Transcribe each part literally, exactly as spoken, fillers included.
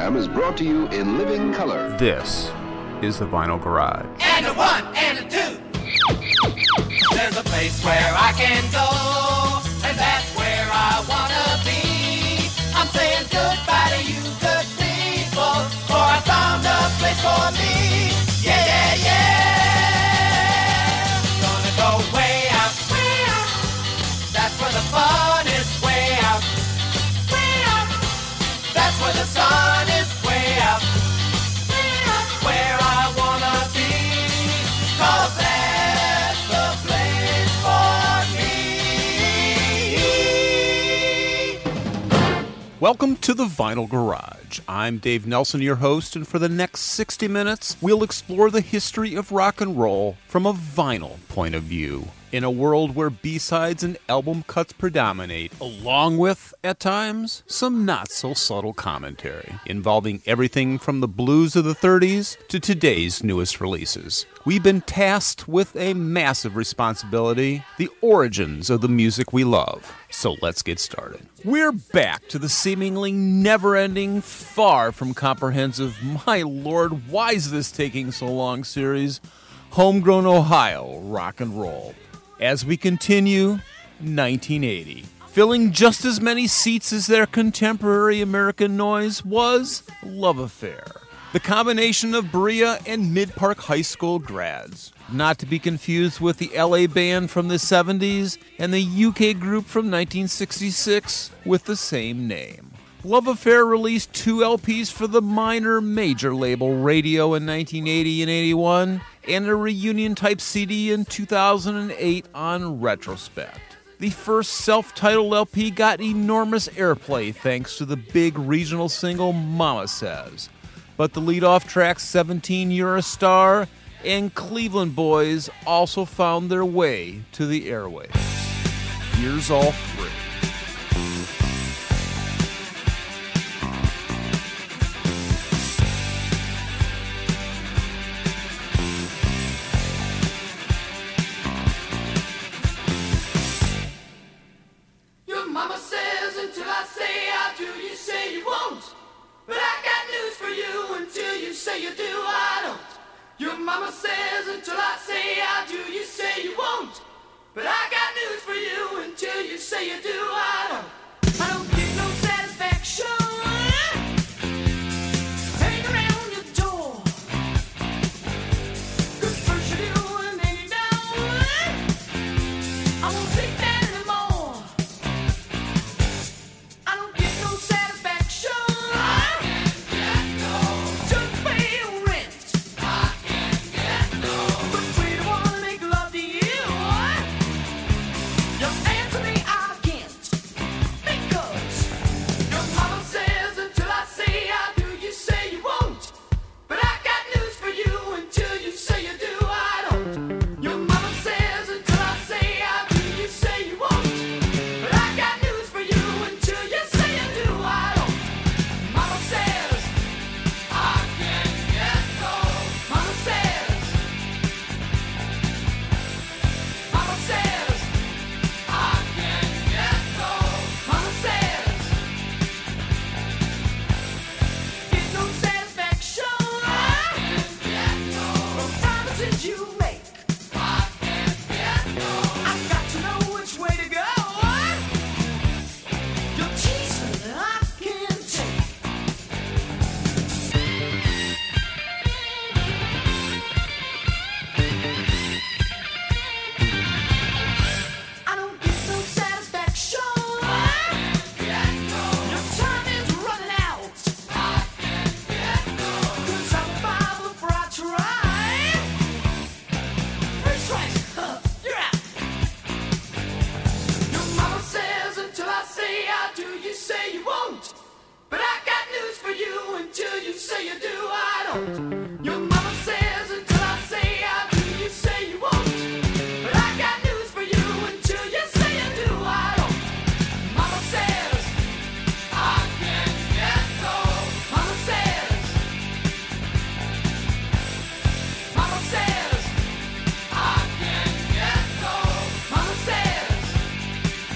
program is brought to you in living color. This is the Vinyl Garage. And a one and a two. There's a place where I can go, and that's where I wanna be. I'm saying goodbye to you good people, for I found a place for me. Yeah, yeah, yeah. Gonna go way out, way out. That's where the fun is, way out, way out. That's where the sun is, way out, way out. Where I wanna be, 'cause that's the place for me. Welcome to the Vinyl Garage. I'm Dave Nelson, your host, and for the next sixty minutes, we'll explore the history of rock and roll from a vinyl point of view. In a world where B-sides and album cuts predominate, along with, at times, some not-so-subtle commentary, involving everything from the blues of the thirties to today's newest releases. We've been tasked with a massive responsibility, the origins of the music we love. So let's get started. We're back to the seemingly never-ending, far from comprehensive, my lord, why is this taking so long series, Homegrown Ohio Rock and Roll. As we continue, nineteen eighty. Filling just as many seats as their contemporary American noise was Love Affair, the combination of Berea and Mid-Park High School grads. Not to be confused with the L A band from the seventies and the U K group from nineteen sixty-six with the same name. Love Affair released two L Ps for the minor major label Radio in nineteen eighty and eighty-one, and a reunion-type C D in two thousand eight on Retrospect. The first self-titled L P got enormous airplay thanks to the big regional single Mama Says, but the lead-off track seventeen You're a Star and Cleveland Boys also found their way to the airwaves. Here's all three. Say you do, I don't. Your mama says until I say I do, you say you won't. But I got news for you until you say you do, I don't. I don't get no satisfaction hanging around your door. 'Cause first you do and then you don't. I won't take that anymore. I don't get no satisfaction.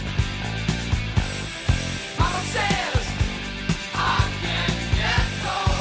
Mama says I can get no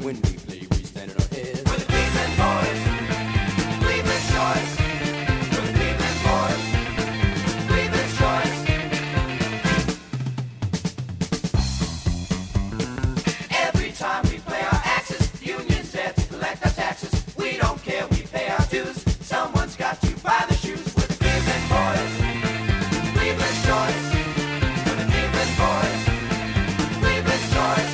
When we play, we stand on our head. We're the Cleveland boys. Cleveland's choice. We're the Cleveland boys. Cleveland's choice. Every time we play our axes, the union's there to collect our taxes. We don't care, we pay our dues. Someone's got to buy the shoes. We're the Cleveland boys. Cleveland's choice. We're the Cleveland boys. Cleveland's choice.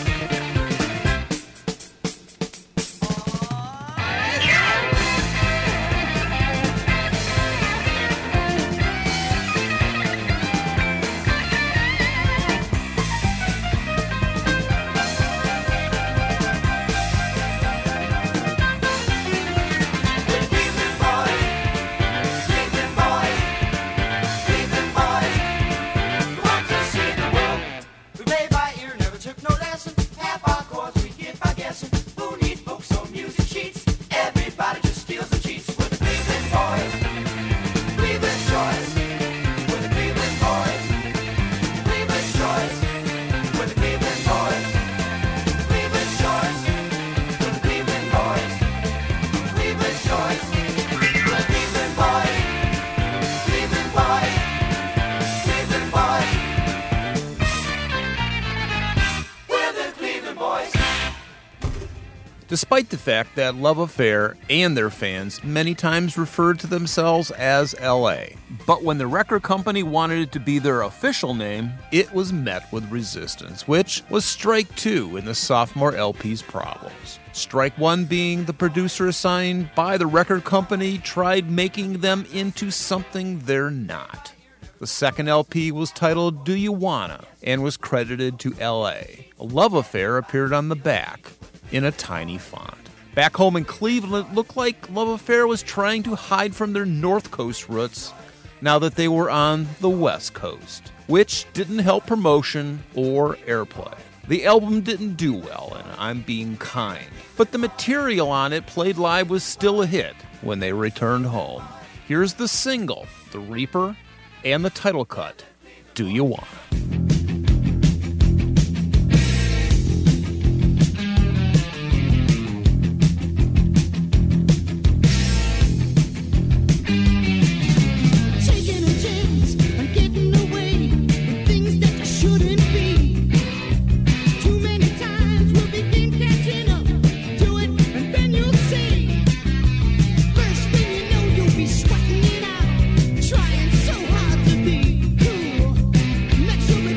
Despite the fact that Love Affair and their fans many times referred to themselves as L A. But when the record company wanted it to be their official name, it was met with resistance, which was strike two in the sophomore L P's problems. Strike one being the producer assigned by the record company tried making them into something they're not. The second L P was titled Do You Wanna and was credited to L A. A Love Affair appeared on the back in a tiny font. Back home in Cleveland, it looked like Love Affair was trying to hide from their North Coast roots now that they were on the West Coast, which didn't help promotion or airplay. The album didn't do well, and I'm being kind, but the material on it played live was still a hit when they returned home. Here's the single, The Reaper, and the title cut, Do You Wanna? Trying so hard to be cool. Make sure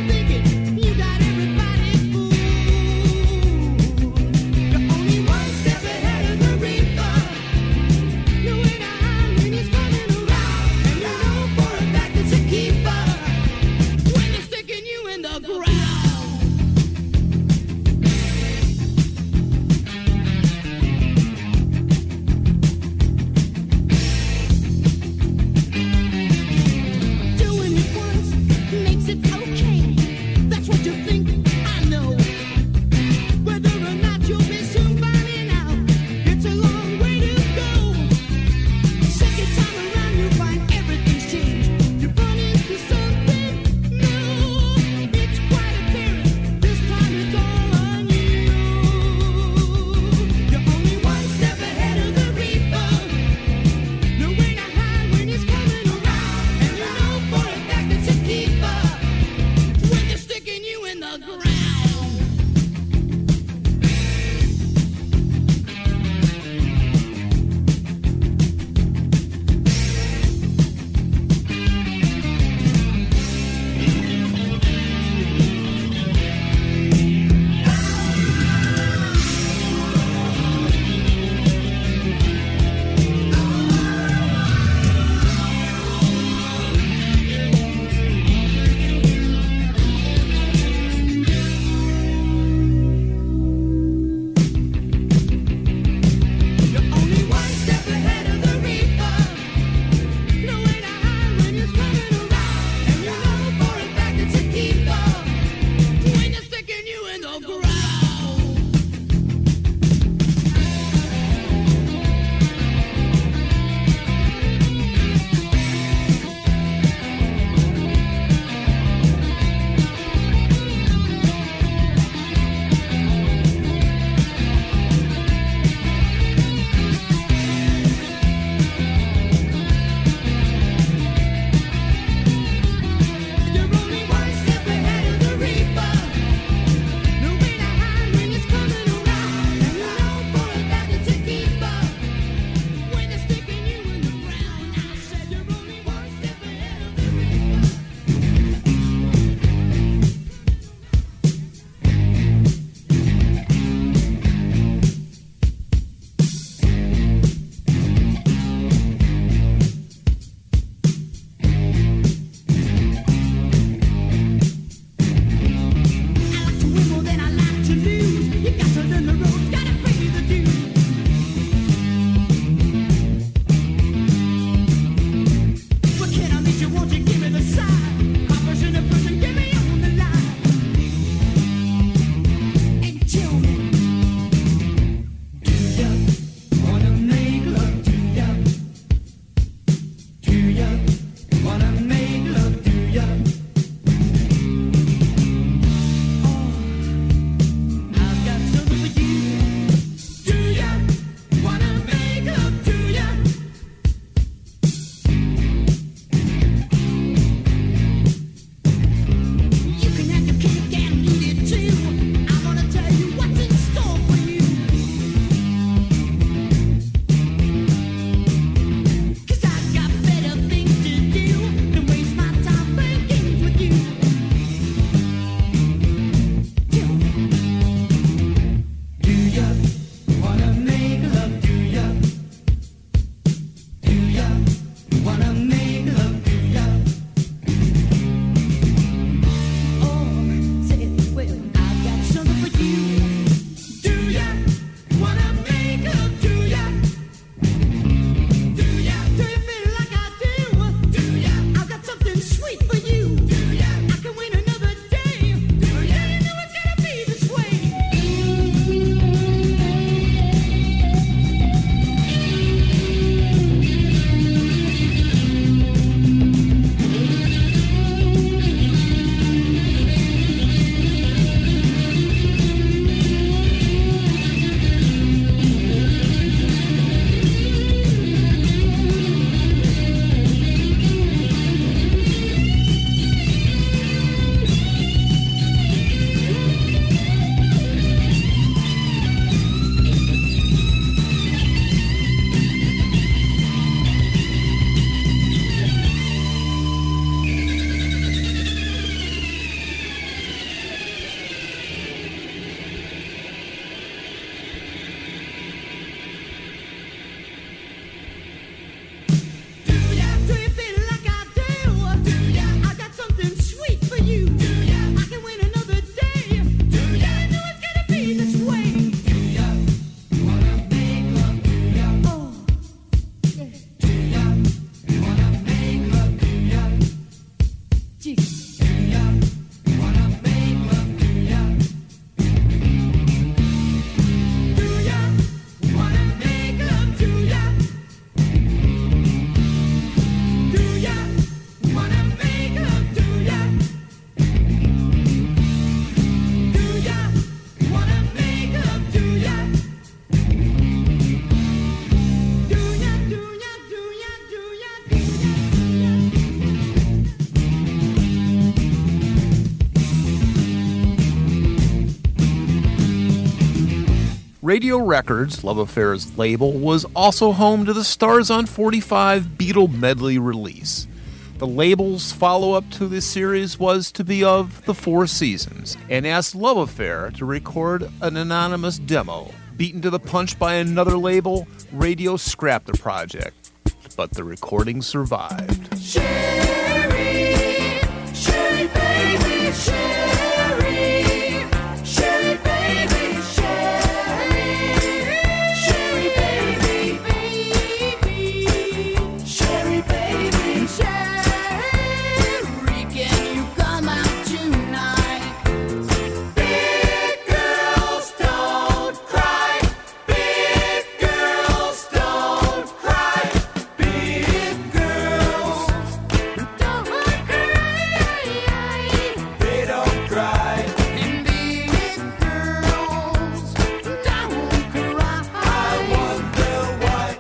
Radio Records, Love Affair's label, was also home to the Stars on forty-five Beatle medley release. The label's follow-up to this series was to be of the Four Seasons, and asked Love Affair to record an anonymous demo. Beaten to the punch by another label, Radio scrapped the project, but the recording survived. Sherry, Sherry baby, Sherry, Sherry baby, Sherry, Sherry baby, baby, Sherry baby, Sherry, can you come out tonight? Big girls don't cry, big girls don't cry, big girls don't cry, they don't cry, and big girls don't cry. I wonder why.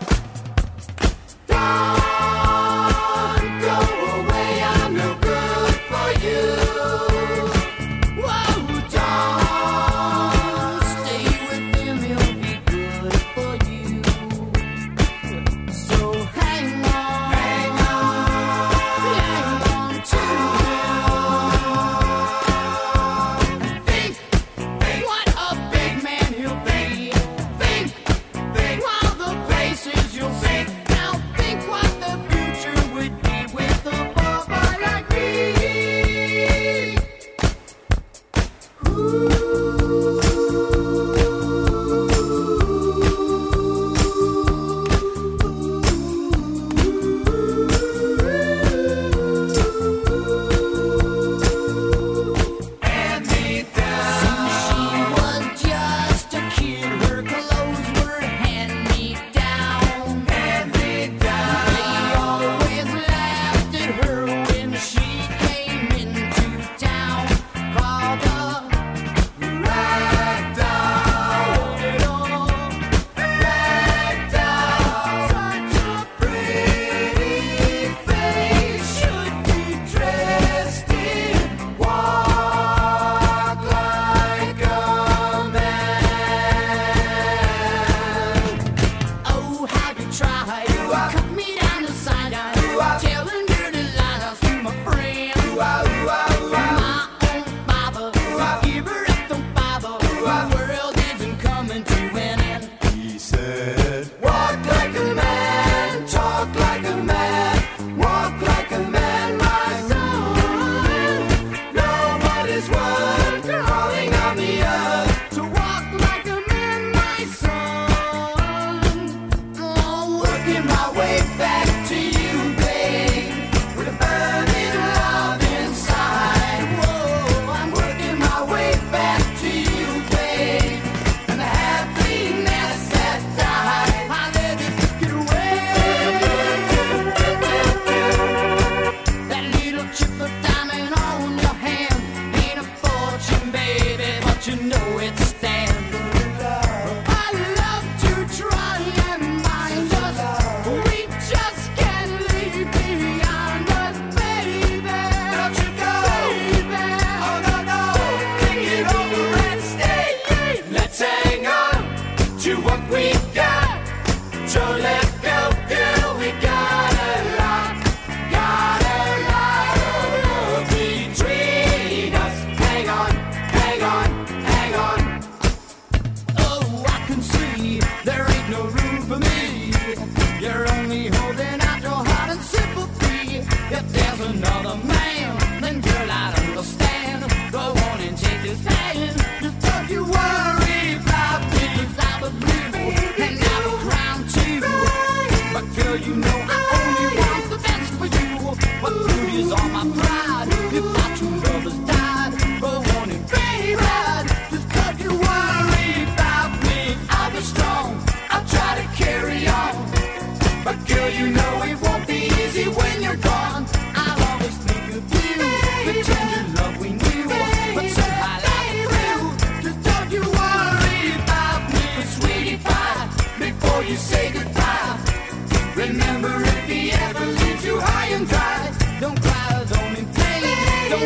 Don't go away, I'm no good for you. Whoa, don't stay with him, he'll be good for you. So hang on, hang on, hang on to him. Think, think what a big man he'll be. Think, think all the places you'll see. Now think what the future would be with a boy like me. Hand me down. She was just a kid. Her clothes were hand me down. Hand me down. They always laughed at her when she came into town. Called her ragdoll. Ragdoll. Such a pretty face should be dressed in walk like a man. Oh, how you try to cut me down the side, telling dirty lies to my friend. My own father, give her up, don't bother. The world isn't coming to an end. He said, Walk like a man, talk like a man, walk like a man, my son. Nobody's worth calling on the earth to walk like a man, my son. Oh, working my way back to you, babe, with a burning love inside. Whoa, I'm working my way back to you, babe, and the happiness that died. I let it get away. That little chip of diamond on your hand ain't a fortune, baby, but you know it's stand. I love to try and mind us. We just can't leave behind us, baby. Don't you go, baby. Oh no no, think it over and stay. Let's hang on to what we got. Don't let go, girl. We got a lot, got a lot of love between us. Hang on, hang on, hang on. Oh, I can see there ain't no room for me. You're only holding out your heart and sympathy. If there's another man, then girl, I'd understand. Go on and take his hand. Just don't you worry about me. 'Cause I was blue and now a crown too. But girl, you know I only want the best for you. What good is all my pride if my true lovers died? Go on and be right. Just don't you worry about me. I'll be strong. I'll try to carry on. But girl, you know it won't be easy when you're gone. I'll always think of you, the tender love we knew. But somehow life through. Just don't you worry about me, sweetie pie. Before you say goodbye, remember if he ever leaves you high and dry, don't cry alone in pain. Don't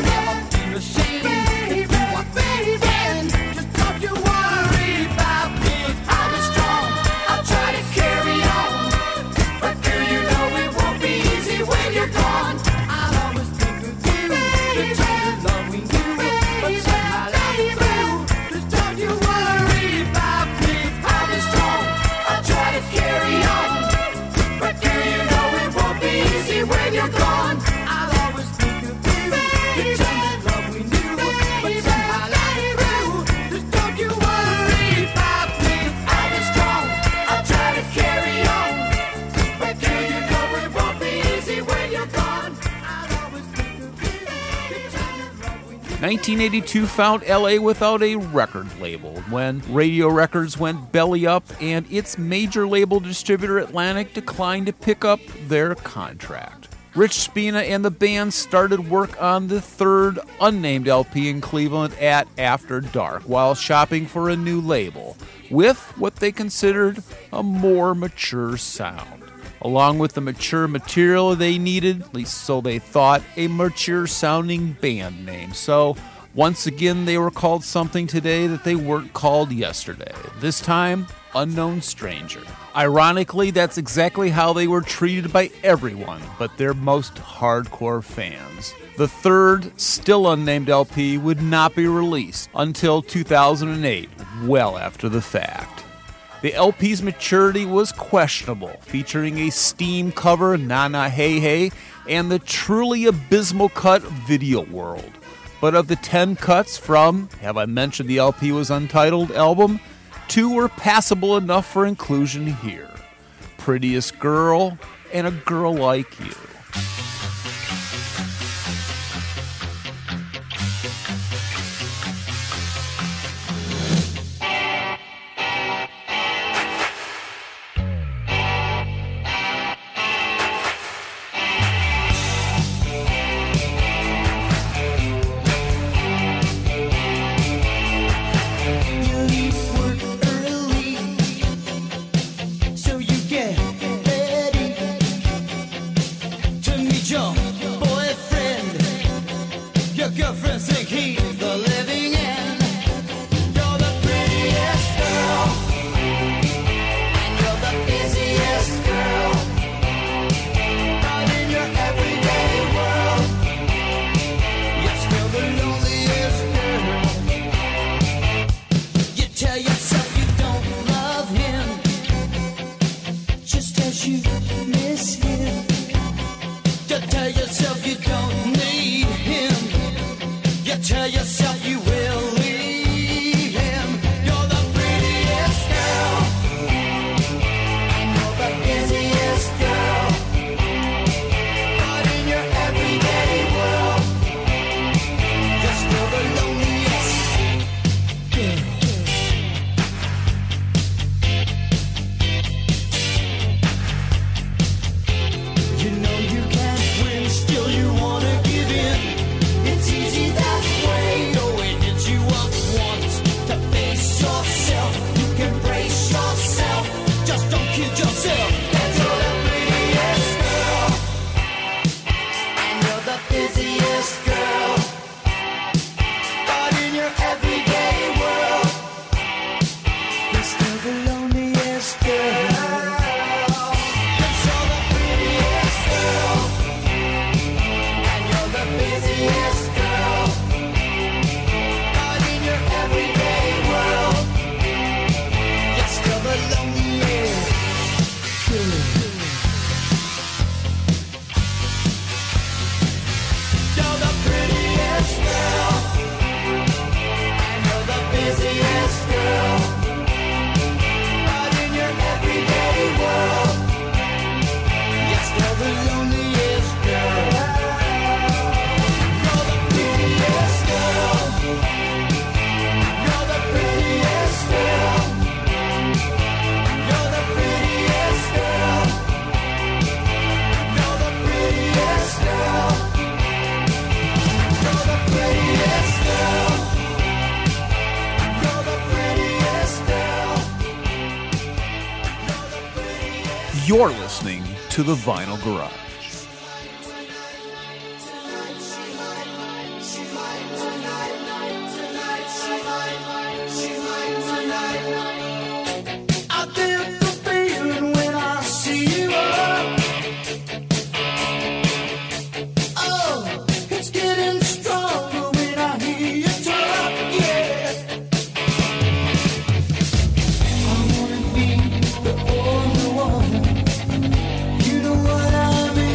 nineteen eighty-two found L A without a record label when Radio Records went belly up and its major label distributor Atlantic declined to pick up their contract. Rich Spina and the band started work on the third unnamed L P in Cleveland at After Dark while shopping for a new label with what they considered a more mature sound. Along with the mature material they needed, at least so they thought, a mature-sounding band name. So, once again, they were called something today that they weren't called yesterday. This time, Unknown Stranger. Ironically, that's exactly how they were treated by everyone but their most hardcore fans. The third, still unnamed L P would not be released until two thousand eight, well after the fact. The L P's maturity was questionable, featuring a Steam cover, Na Na Hey Hey, and the truly abysmal cut Video World. But of the ten cuts from, have I mentioned the L P was untitled, album, two were passable enough for inclusion here. Prettiest Girl and A Girl Like You. You're listening to The Vinyl Garage. You know what I mean?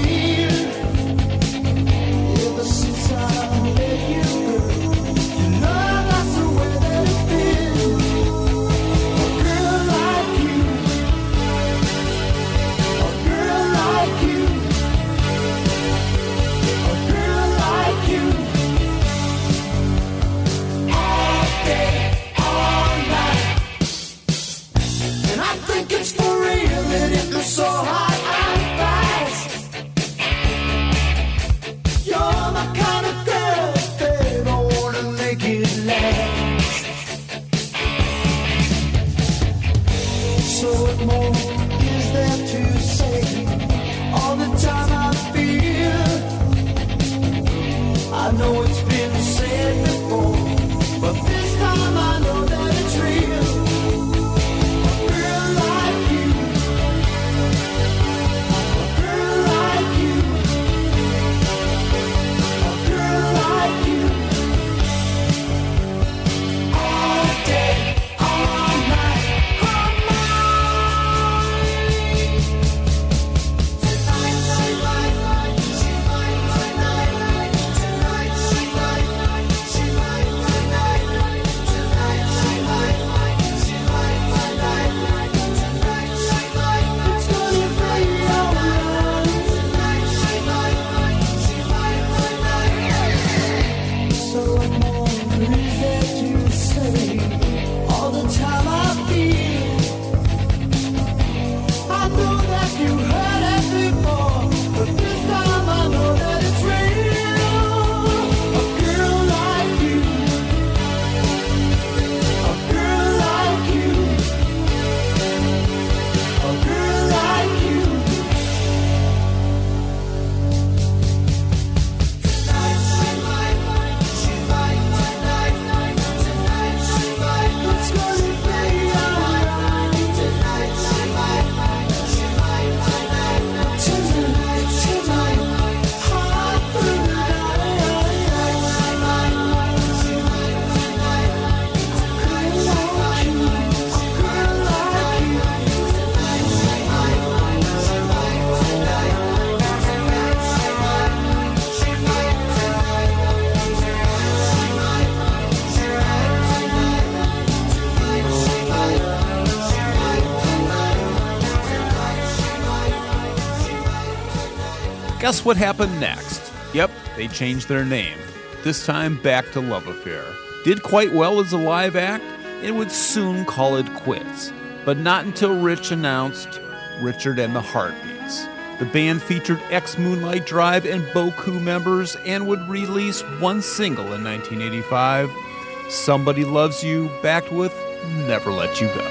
Guess what happened next? Yep, they changed their name. This time back to Love Affair. Did quite well as a live act and would soon call it quits. But not until Rich announced Richard and the Heartbeats. The band featured ex-Moonlight Drive and Boku members and would release one single in nineteen eighty-five, Somebody Loves You, backed with Never Let You Go.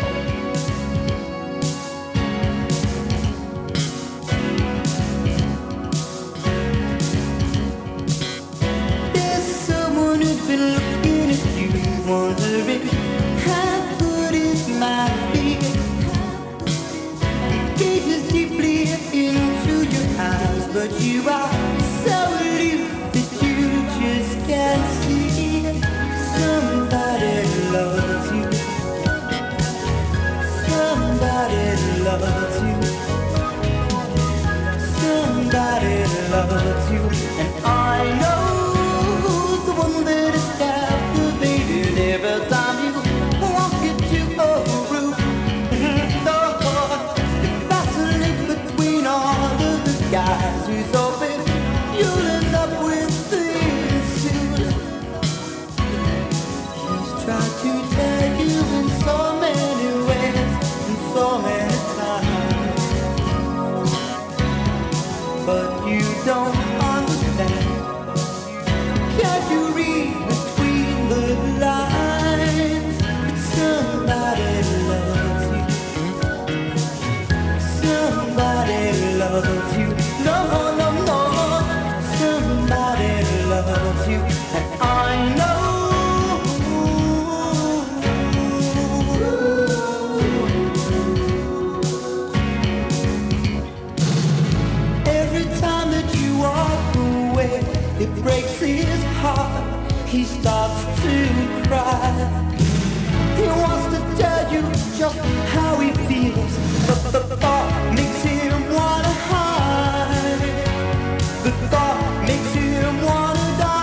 There's someone who's been looking at you, wondering how good it might be. It gazes deeply into your eyes, but you are so aloof that you just can't see. Somebody loves you. Somebody loves you. Somebody loves you. And I know the one that is captivated every time you walk into a room. Oh, you vacillate between all of the guys who's open. You'll end up with things soon. He's tried to tell you in so many ways, in so many times, but you don't understand. Can't you read between the lines? But somebody loves you. Somebody loves you. No, no, no. Somebody loves you. And I know. Every time that you walk away, it breaks his heart. He starts to cry. He wants to tell you just how he feels, but the thought makes him wanna hide. The thought makes him wanna die.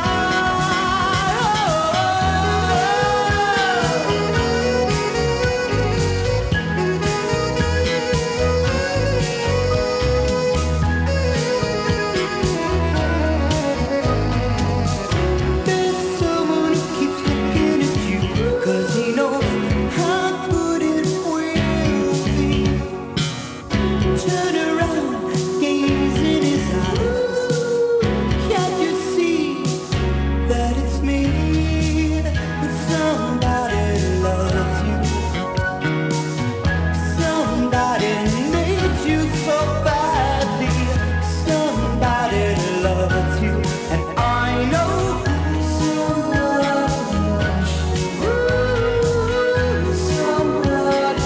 There's someone who keeps looking at you, 'cause he knows how good it will be. Turn around, gaze in his eyes. Can't you see that it's me? Somebody loves you. Somebody made you so badly. Somebody loves you, and I know somebody. Somebody.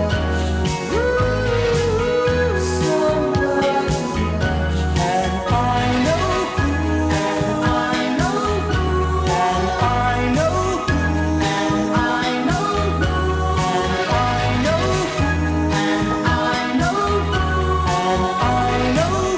Somebody. And I know who, and I know who, and I know who, and I know who, and I know who, and I know who, and I know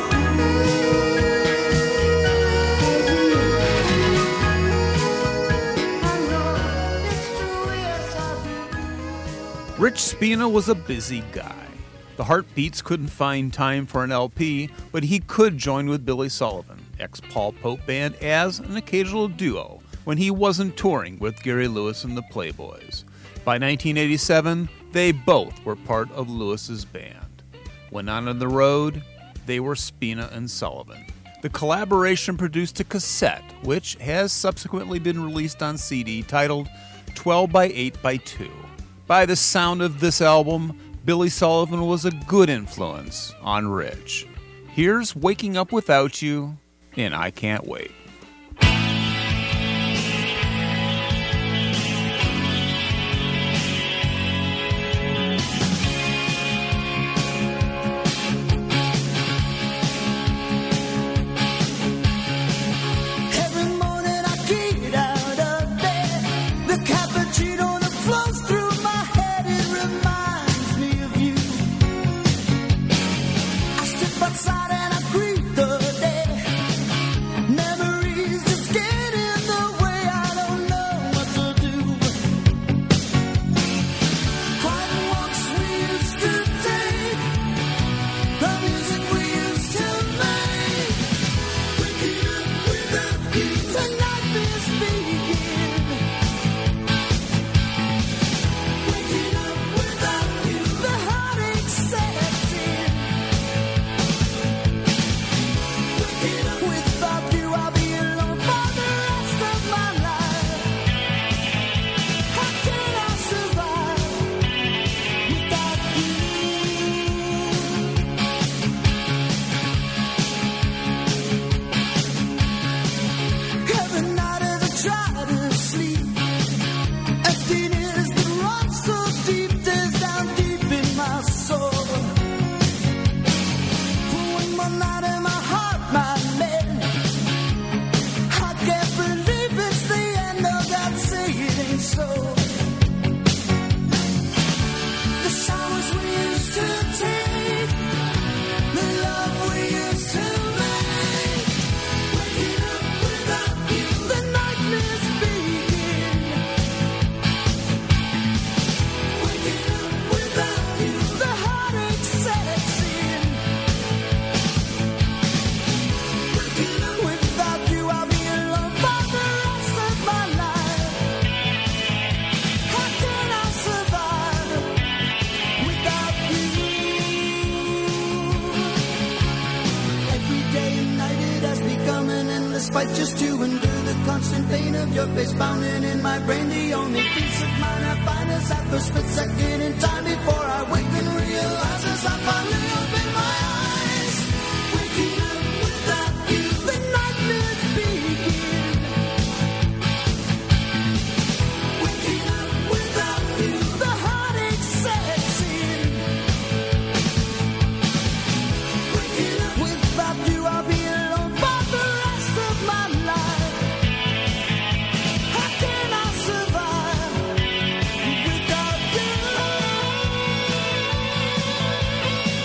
who. Rich Spina was a busy guy. The Heartbeats couldn't find time for an L P, but he could join with Billy Sullivan, ex-Paul Pope band, as an occasional duo when he wasn't touring with Gary Lewis and the Playboys. By nineteen eighty-seven, they both were part of Lewis's band. When on the road, they were Spina and Sullivan. The collaboration produced a cassette, which has subsequently been released on C D, titled twelve by eight by two. By the sound of this album, Billy Sullivan was a good influence on Rich. Here's Waking Up Without You, and I Can't Wait. Every morning I get out of bed, the cappuccino that flows through my head, it reminds me of you. I step outside and I greet the day. Memories try to sleep. Emptiness that runs so deep, tears down deep in my soul. For one more night in my heart, my man, I can't believe it's the end of that, say it ain't so. The showers we used to take, the love we used to make, waking up without you, the nightmares begin. Waking up without you, the heartache sets in. Waking up without you, I'll be alone for the rest of my life. How can I survive without you? Every day and night it has become an endless fight just to endure the constant pain of your face pounding in my brain. The only peace of mind I find is that first split second in time before I wake and realize as I finally open my eyes. Waking up without you, the nightmares begin. Waking up without you, the heartache sets in. Waking up without you, I'll be alone for the rest of my life. How can I survive without you?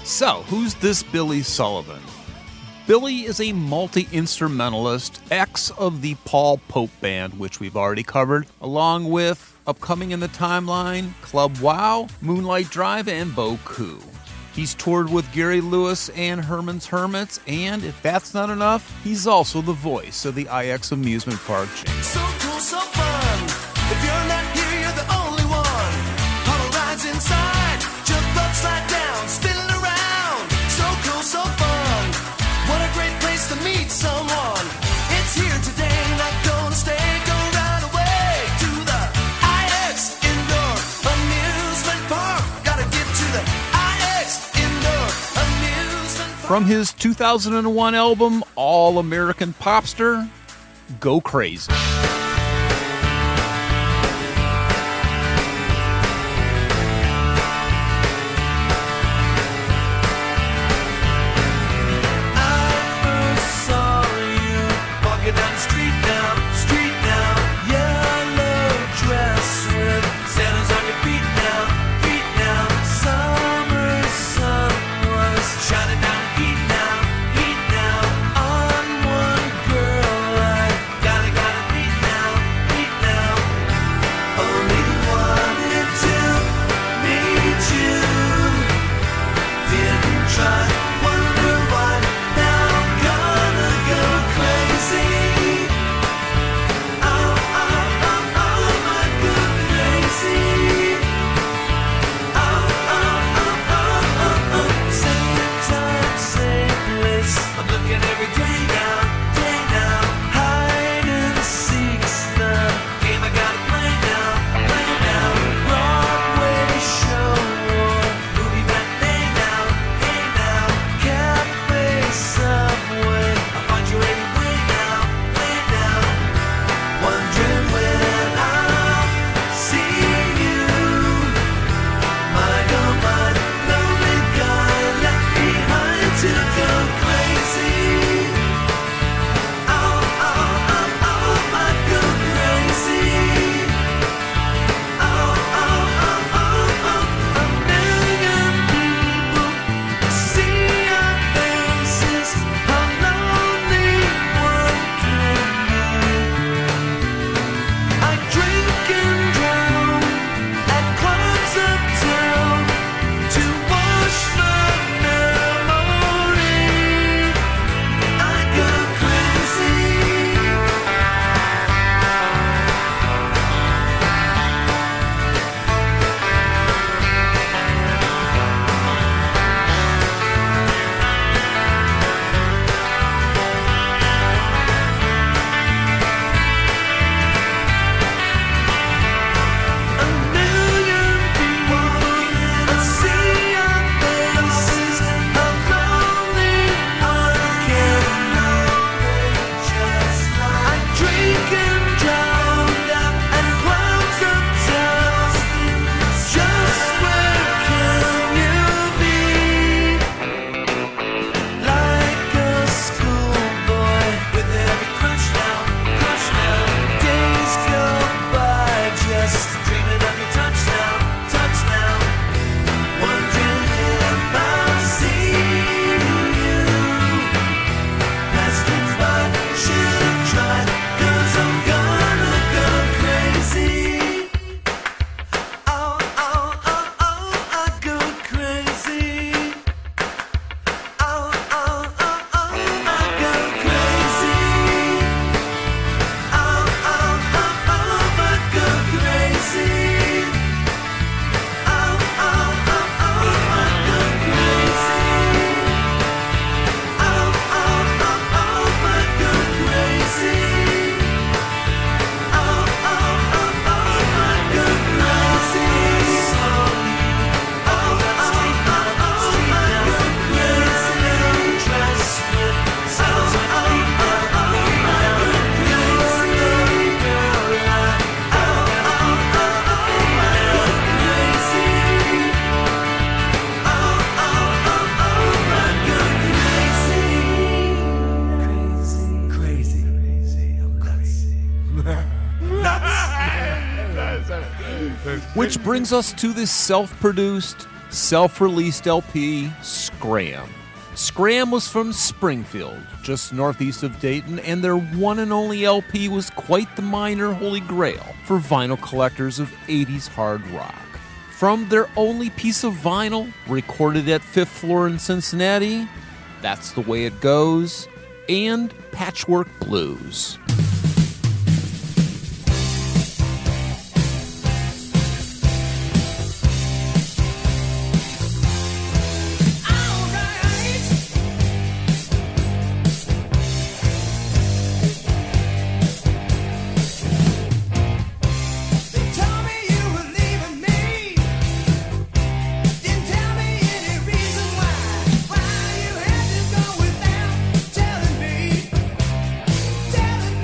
So, who's this Billy Sullivan? Billy is a multi-instrumentalist, ex of the Paul Pope Band, which we've already covered, along with, upcoming in the timeline, Club Wow, Moonlight Drive, and Boku. He's toured with Gary Lewis and Herman's Hermits, and if that's not enough, he's also the voice of the I X Amusement Park jingle. So cool, so fun. If you're not here, you're the only one. Hollow rides inside, jump upside down, spinning around. So cool, so fun. What a great place to meet someone. It's here today, not gonna stay. Go right away to the I X Indoor Amusement Park. Gotta get to the I X Indoor Amusement Park. From his two thousand one album, All American Popster, Go Crazy. Which brings us to this self-produced, self-released L P, Scram. Scram was from Springfield, just northeast of Dayton, and their one and only L P was quite the minor holy grail for vinyl collectors of eighties hard rock. From their only piece of vinyl, recorded at Fifth Floor in Cincinnati, That's the Way It Goes, and Patchwork Blues. Telling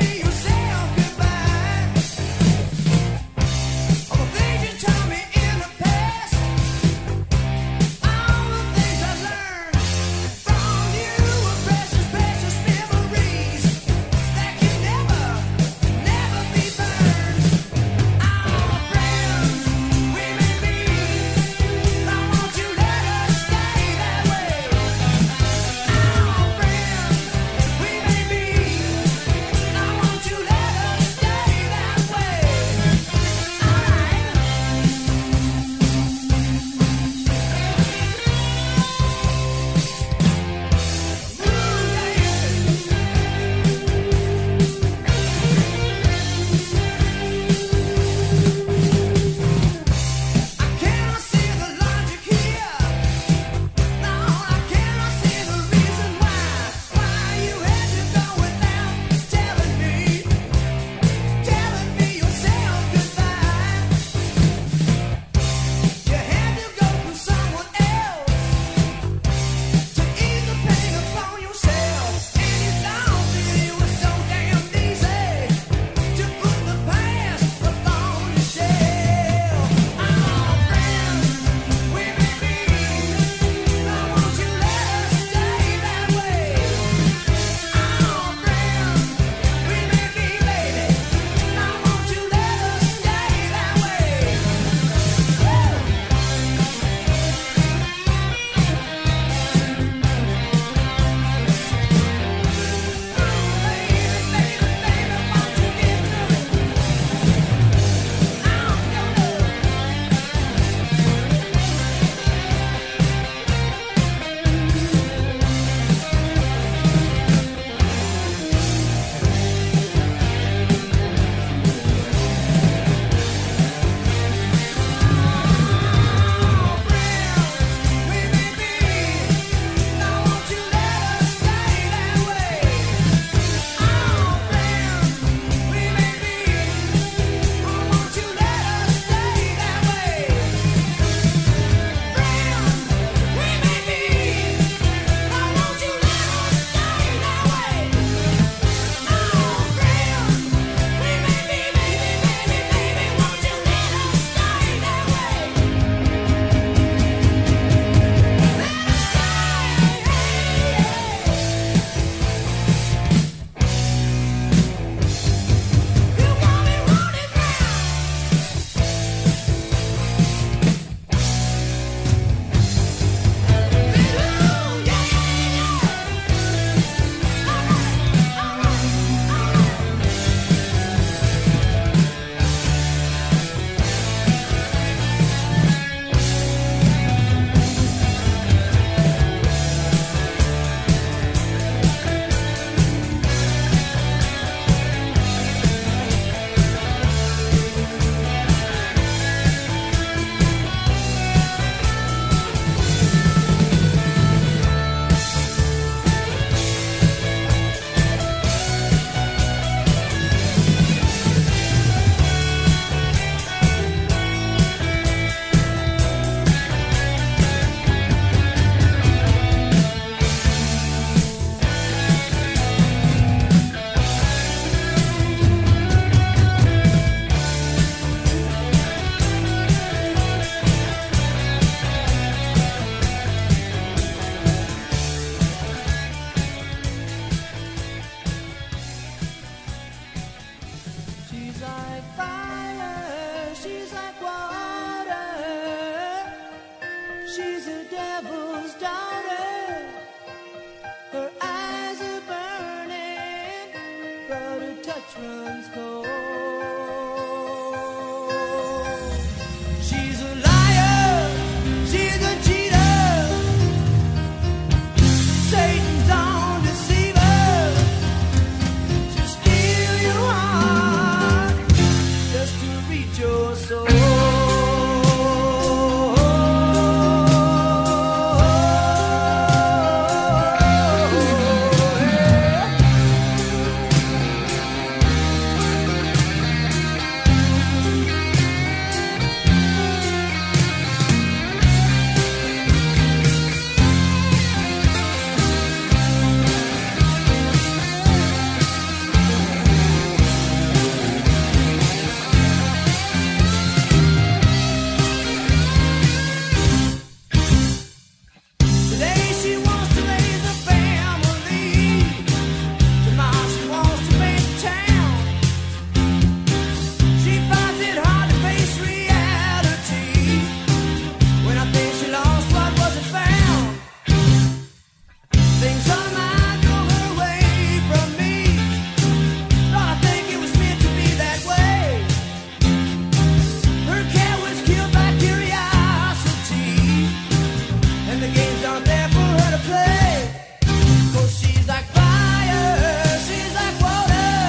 I'm there for her to play. 'Cause she's like fire, she's like water.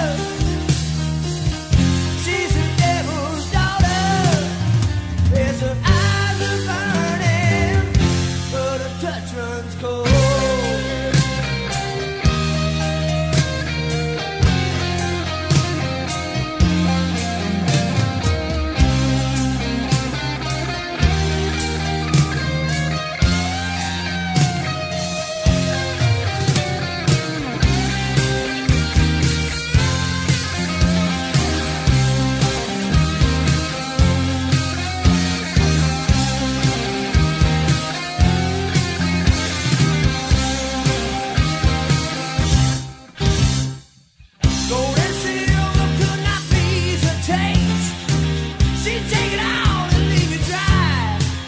She's the devil's daughter. Yes, her eyes are burning, but her touch runs cold. Gold and silver could not please her taste. She'd take it all and leave you dry.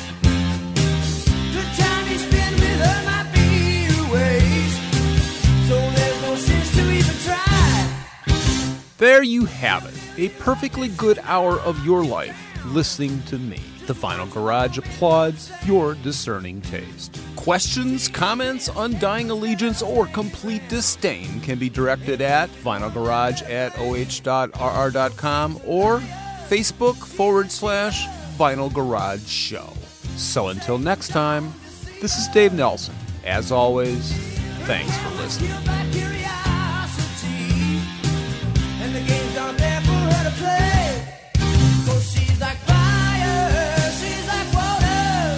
The time you spend with her might be a waste, so there's no sense to even try. There you have it. A perfectly good hour of your life listening to me. The Vinyl Garage applauds your discerning taste. Questions, comments, undying allegiance, or complete disdain can be directed at vinylgarage at oh.rr.com or Facebook forward slash Vinyl Garage Show. So until next time, this is Dave Nelson. As always, thanks for listening. Killed by curiosity, and the games aren't there for her to play. 'Cause she's like fire, she's like water.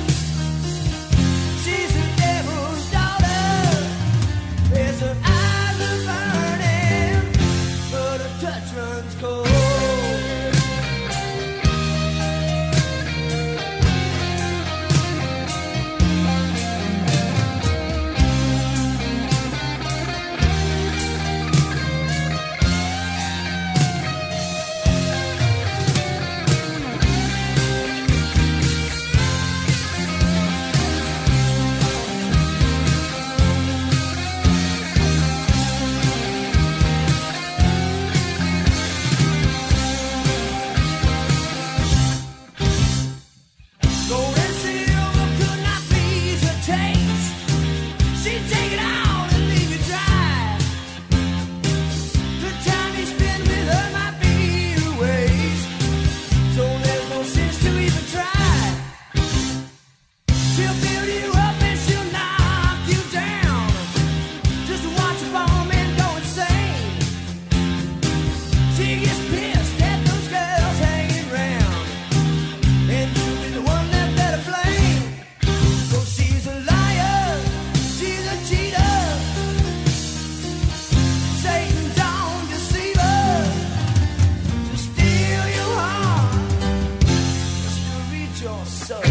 She's the devil's daughter. Yes, her eyes are burning, but her touch runs cold. Gold and silver could not please her taste. She'd take it all and leave you dry. The time you spend with her might be a waste, so there's no sense to even try. She'll build you up and she'll knock you down, just to watch you fall and go insane. She gets pissed at those girls hanging round, and you'll be the one left at a flame. 'Cause she's a liar, she's a cheater. Satan's on deceiver, to steal your heart, just to reach your soul.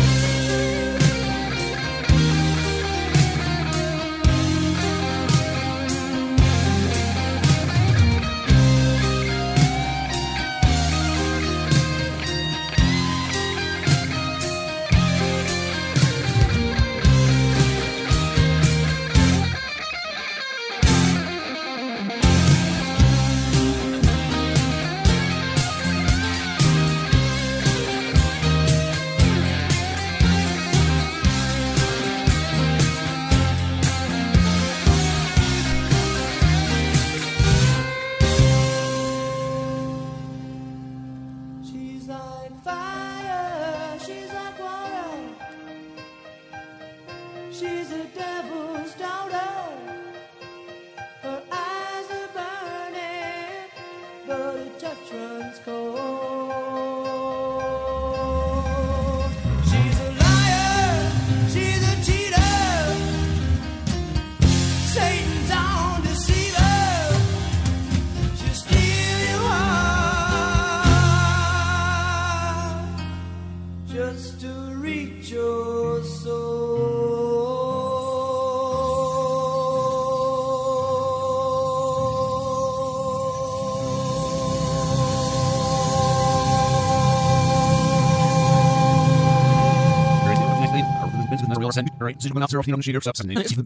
She's like fire, she's like water. She's the devil's daughter. Her eyes are burning, but her touch runs cold. She's a liar, she's a cheater. Satan's on deceiver, she'll steal your heart, just to reach your soul.